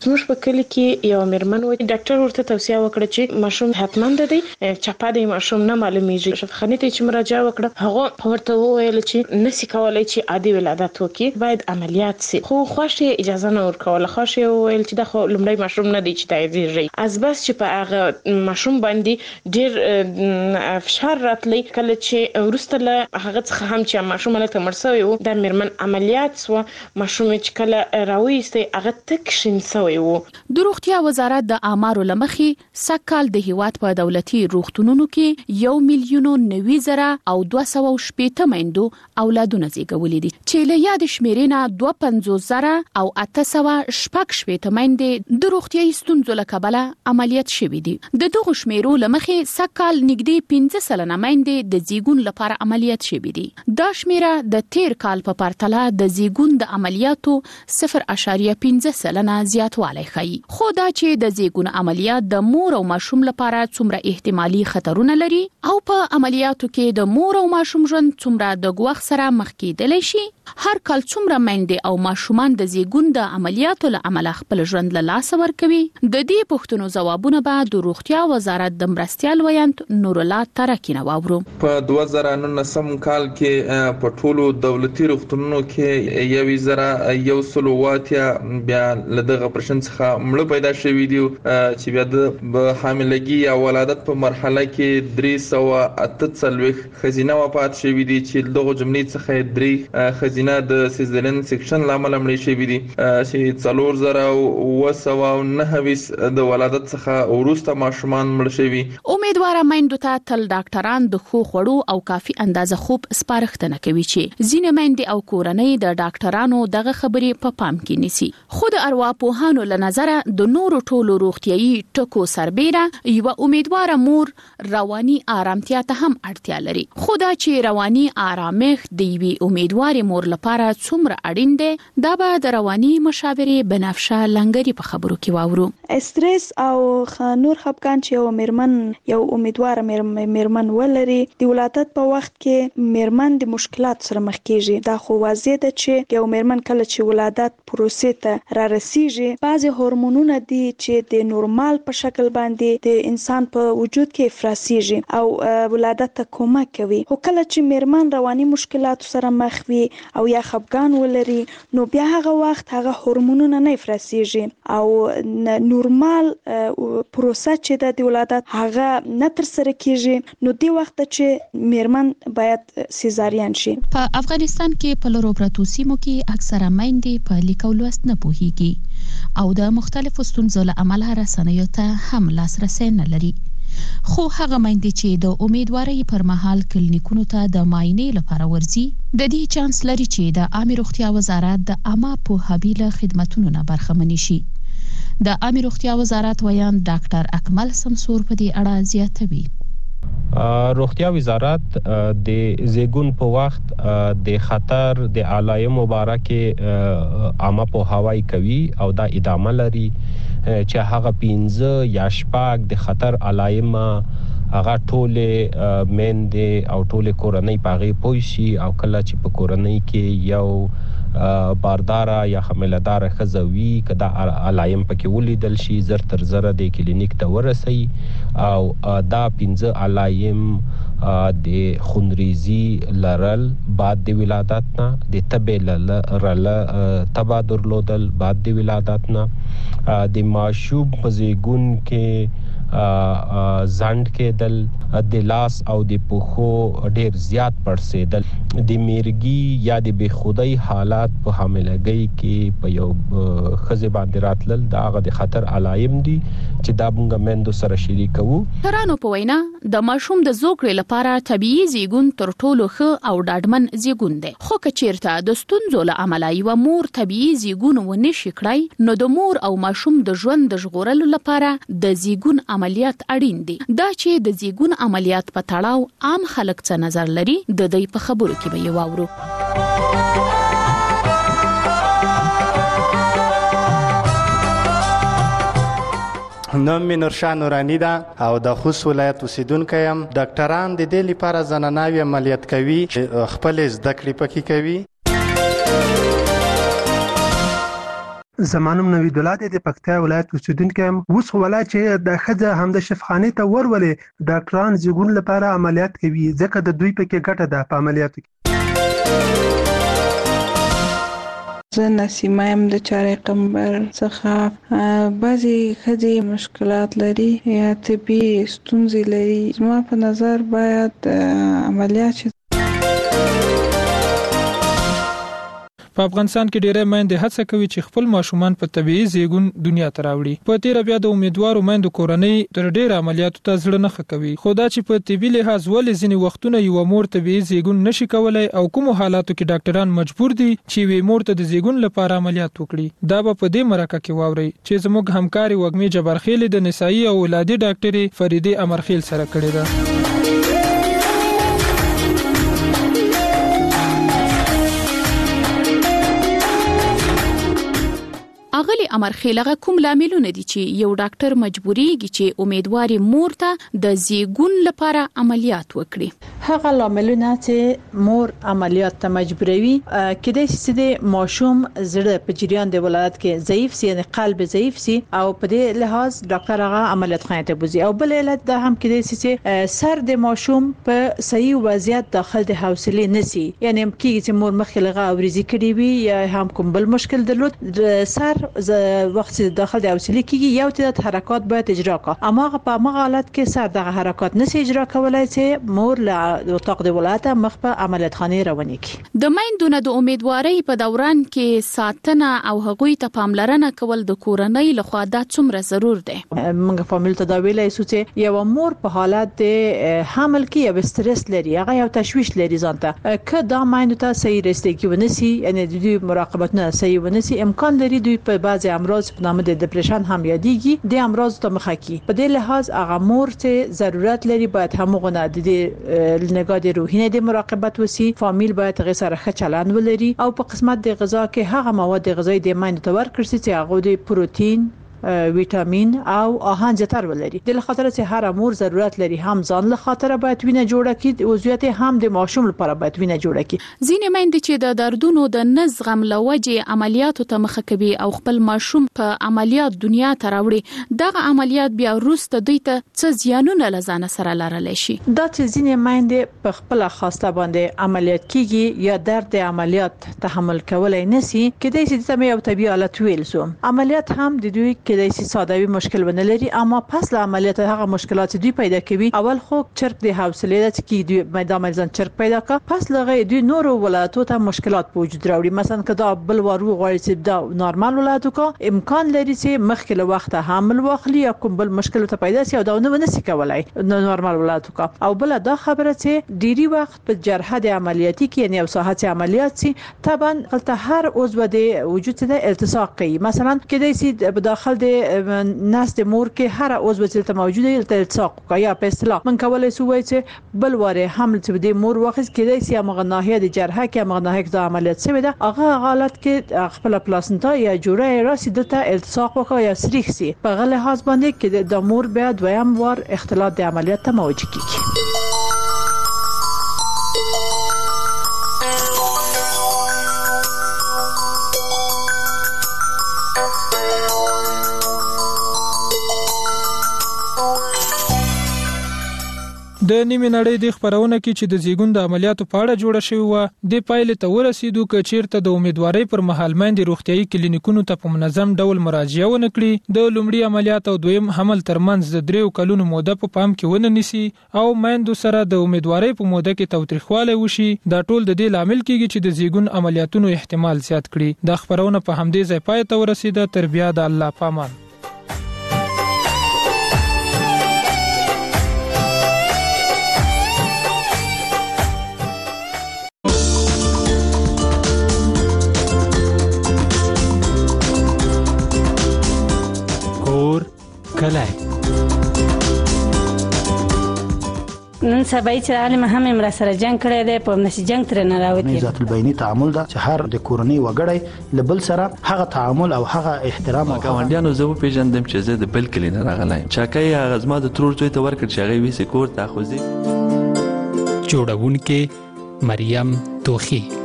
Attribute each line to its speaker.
Speaker 1: زموږ په کلی کې یو میرمن و ډاکټر ورته توصیه وکړه چې ماشوم حتماً د دې چپا د ماشوم نه معلومیږي. شفاخانې ته چې مراجعه وکړه هغه ورته وویل چې نسی کولای چې عادي ولادت وکړي، باید عملیات سي. خو خوښه اجازه نه ورکوله. خوښه وویل چې د خو لومړی ماشوم نه دی چې تایزیږي. از بس چې په هغه ماشوم باندې ډیر فشار راتلی، کله چې ورسته له هغه څخه هم چې ماشوم له تمرسوي وو د میرمن عملیات سو، ماشوم چې کله راويستي هغه تک شین سوی وو.
Speaker 2: د روغتیا وزارت د آمارو لمخې سکهال د هیواد په دولتي روغتونونو کې 1,90,000 او 280 میندو اولادونه زیږولي دي چې له یاد شمیرې نه 52,000 او 860 میندې د روغتیايي ستونزو له کبله عملیات شوي دي. د دغو شمیرو لمخې سکهال نږدې 15 میندې د زیږون لپاره عملیات شوي دي. دا شمیره د تیر کال په پرتله د زیږون د عملیاتو 0.15 زیاتوالی ښيي. خو دا چې د زیږون عملیات د مور او ماشوم لپاره څومره احتمالي خطرونه لري او په عملیاتو کې د مور او ماشوم ژوند څومره د ګواښ سره مخ کېدلی شي، هر کال څومره میندې او ماشومان د زیږون د عملیاتو له امله خپل ژوند له لاسه ورکوي، د دې پوښتنو ځوابونه به د روغتیا وزارت د مرستیال ویاند نور الله ترکینه واورو.
Speaker 3: په 2019 کال کې په ټولو دولتي روغتونونو کې 1,180 بیا لدغه پرشن څخه مړه پیدا شوي دي چې بیا د حاملګي یا ولادت په مرحله کې 348 خزینه وفات شوي دي چې دغه جملې څخه 3 خزینه د سیزرین سیکشن لامل مړې شوي دي چې 4,909 د ولادت څخه وروسته ماشومان مړ شوي.
Speaker 2: امیدواره میندو ته تل ډاکټران د خو خوړو او کافي اندازه خوب سپارښتنه کوي چې ځینې میندې او کورنۍ د ډاکټرانو دغه خبرې په پام کې نیسي. خو د ارواپوهانو له نظره د نورو ټولو روغتیايي ټکو سربېره یو امیدواره مور رواني آرامتیا ته هم اړتیا لري. خو دا چې رواني آرامښت د یوې امیدوارې مور لپاره څومره اړین دی، دا به د رواني مشاورې بنفشه لنګري په خبرو کې واورو.
Speaker 4: استرس او نور خپګان چې یو میرمن یو امیدواره میرمن ولري د ولادت په وخت کې میرمن د مشکلات سره مخ کیږي. دا خو واضح ده چې یو میرمن کله چې ولادت پروسې ته را رسیږي، بعضی هورمونونه دي چې د نورمال په شکل باندې د انسان په وجود کې افرازیږي او ولادت ته کمک کوي. خو کله چې میرمن رواني مشکلات سره مخ وي او یا خپګان ولري، نو بیا هغه وخت هغه هورمونونه نه افرازیږي او نورمال پروسه چې د ولادت هغه نه تر سره کیږي، نو دی وخت چې میرمن باید سیزارین شي.
Speaker 2: په افغانستان کې په لورو پرتو سیمو کې اکثره میندې په لیک او لوست نه پوهیږي او د مختلفو ستونزو له امله رسنیو ته هم لاسرسی نه لري. خو هغه میندې چې د امیدوارۍ پر مهال کلینیکونو ته د معاینې لپاره ورځي، د دې چانس لري چې د عامه روغتیا وزارت د عامه پوهاوي له خدماتونو نه برخمن شي. د عامه روغتیا وزارت ویاند ډاکټر اکمل سمسور په دې اړه زیاتوي.
Speaker 5: روغتیا وزارت د زیږون په وخت د خطر د علایمو مبارکه عامه پوهاوی کوي او دا ادامه لري چې هغه 15 یا 6 د خطر علایم هغه ټوله میندې او ټوله کورنۍ پاغي پوي شي او کله چې په کورنۍ کې یو بارداره یا حامله‌دار ښځه کدا علایم پکې ولیدل شي زر تر زر د کلینیک ته ورسي او دا 15 علایم د خونریزي لرل بعد د ولادت نه، د تبه درلودل بعد د ولادت نه، د ماشوم په زیږون کې زند کېدل، د لاس او د پښو ډیر زیات پړسېدل، د میرګي یا د بخودۍ حالات په حاملګۍ کې په یو ښځې باندې راتلل، دا هغه د خطر علایم دي چې دا موږ میندو سره شریکوو.
Speaker 2: ترانو په وینا د ماشوم د زوکړې لپاره طبيعي زیږون تر ټولو ښه او ډاډمن زیږون دی. خو که چیرته د ستونزو له امله یوه مور طبيعي زیږون ونه شي کړای، نو د مور او ماشوم د ژوند د ژغورلو لپاره د زیږون عملیات اړین دي. دا چې د زیږون عملیات په تړاو عام خلک څه نظر لري، د دوی په خبرو کې به یې واورو.
Speaker 6: نوم مې نورشاه نورانی ده او د خوست ولایت اوسیدونکی یم. ډاکټران د دې لپاره زناناوي عملیات کوي چې خپل زده کړې پکې کوي.
Speaker 7: زمانم نوید الله د پکتیا ولایت اوسیدونکی یم. اوس ولایت چې د ښځه هم د شفاخانې ته ورولې ډاکټران زیږون لپاره عملیات کوي ځکه د دوی پکې ګټه ده په عملیاتو کې.
Speaker 8: زه نسیمه یم د چارې قمبر څخه. بعضې ښځې مشکلات لري یا طبي ستونزې لري. زما په نظر باید عملیات شي.
Speaker 9: په افغانستان کې ډېری میندې هڅه کوي چې خپل ماشومان په طبيعي زیږون دنیا ته راوړي. په تیر بیا د امیدوارو میندو کورنۍ تر ډېر عملیاتو ته زړه نه ښه کوي. خو دا چې په طبي لحاظ ولې ځینې وختونه یو مور طبيعي زیږون نشي کولای او کوم حالاتو کې ډاکټران مجبور دي چې وی مور ته د زیږون لپاره عملیات وکړي. دا په دې مرکه کې واوري چې زموږ همکاري وګمې جبرخیل د نسایي او ولادي ډاکټري فریده امرخیل سره کړې ده.
Speaker 2: اغلی امرخیلغه کوم لاملونه دي چې یو ډاکټر مجبوريږي چې امیدواري مور ته د زیږون لپاره عملیات وکړي؟
Speaker 10: هغه لاملونه چې مور عملیات ته مجبوروي کېدای شي د ماشوم زړه په جریان د ولادت کې ضعیف سي، یعنی قلب ضعیف سي او په دې لحاظ ډاکټر هغه عملیات خانه ته بوزي. او بل علت دا هم کېدای شي چې سر د ماشوم په صحیح وضعیت داخل د حوصله نسی، یعنی کېږي چې مور مخکې لغه اوریزي کړي وي یا هم کوم بل مشکل درلود، سر وخت داخل د حوصله کېږي یو تعداد حرکات باید اجرا کړي، اما په هغه حالت کې سر دغه حرکات نسی اجرا کولای چې مور له اتاق د ولادت مخ په عملیات خانه روانه کړي.
Speaker 2: د میندونو د امیدواري په دوران کې ساتنه او هغوی ته پاملرنه کول د کورنۍ لخوا د څومره ضرور دی؟
Speaker 10: موږ فامیل ته دا ویلای شو چې یو مور په حالت د حمل کې یو استرس لري، هغه یو تشویش لري ځانته، که دا میندو ته صحیح رسیدګي ونسی، یعنی د دوی مراقبتونه صحیح ونسی، امکان لري دوی په بعضي امراض په نامه د ډیپریشن هم یادېږي د امراض ته مخه کی. په دې لحاظ هغه مور چې ضرورت لري باید همغه د نگاه د روحینه د مراقبت وسی، فامیل باید غیر سره ښه چلند ولري او په قسمت د غذا کې هغه مواد غذایی د میندو ته ورکړي چې هغه د پروتین، ویټامین او آهن زیاتر ولري. د خاطر چې هر مور ضرورت لري هم ځان له خاطر باید وینه جوړه کړي، عضویت هم د ماشوم لپاره باید وینه جوړه کړي.
Speaker 2: ځینې میندې چې د دردونو د نزغم لوجه عملیاتو ته مخه کوي او خپل ماشوم په عملیات دنیا ته راوړي، دغه عملیات بیا وروسته دوی ته څه زیانونه لزانه سره لرلی شي.
Speaker 10: دا چې ځینې میندې په خپل خواسته باندې عملیات کیږي یا درد عملیات تحمل کولای نسی، کېدای شي چې یو طبيعي حالت ویل سو. عملیات هم د دوی کېدای شي سادهوي مشکل ونه لري، اما پس له عملیات هغه مشکلات دوی پیدا کوي. اول خو چرک د حوصله د چې دوی میدان مریضان چرک پیدا کا، پس لغه دوی نور ولادتو ته مشکلات په وجود راوړي. مثلا کدا بل وارو غواړي چې دا نارمال ولادتو کا امکان لري چې مخکې له وخت حمل واخلي یا کوم بل مشکل ته پیدا شي او دا نه ونسی کولای نارمال ولادتو کا. او بل دا خبره چې ډيري وخت په جرحه د عملیاتي کې یعنی او ساحت عملیات سي طبعا غلطه هر عضو د وجود ته التصاق کوي. مثلا کېدای شي په داخل د ناس د مور کې هر عضو چې موجوده التصاق کوي یا په اصطلاح من کولای سو وای چې بل واره حمل چې د مور وخت کېدای شي هغه ناحیه د جرحه کې هغه ناحیه د عملیات سوي ده، هغه حالت کې خپل پلاسنتا یا جوړه راسي دته التصاق وکړي یا سریخ سي، په غل لحاظ باندې کې د مور بیا دویم وار اختلاط د عملیات ته موجه کیږي.
Speaker 9: د نیمه نړۍ د خبرونه کې چې د زیږون د عملیاتو په اړه جوړه شوې و د پایلې ته ورسېدو چې چیرته د امیدوارۍ پر مهال میندې روغتيایي کلینیکونو ته په منظم ډول مراجعه ونکړي، د لومړي عملیات او دویم حمل ترمنځ د 3 کلونو موده په پام کې ونه نیسي او میندو سره د امیدوارۍ په موده کې توتریخواله وشي، دا ټول د دې لامل کیږي چې د زیږون عملیاتونو احتمال زیات کړي. د خبرونه په همدې ځای پای ته ورسېده. تر بیا د الله پامان.
Speaker 11: کلای
Speaker 12: نن سبا چې عالم هم امر سره جنگ کړی دی، په نشي جنگ تر نه راوتی.
Speaker 13: ذات البینی تعامل دا چې هر د کورنۍ وګړی لبل سره هغه تعامل او هغه احترام او
Speaker 14: ګاونډیانو زه پیژندم چې زه د بل کلی نه راغلایم، چاکای هغه زما د ترور ځای ته ورکړ چې هغه وی سکور ته خوځي.
Speaker 11: جوړونکې مریم توخی.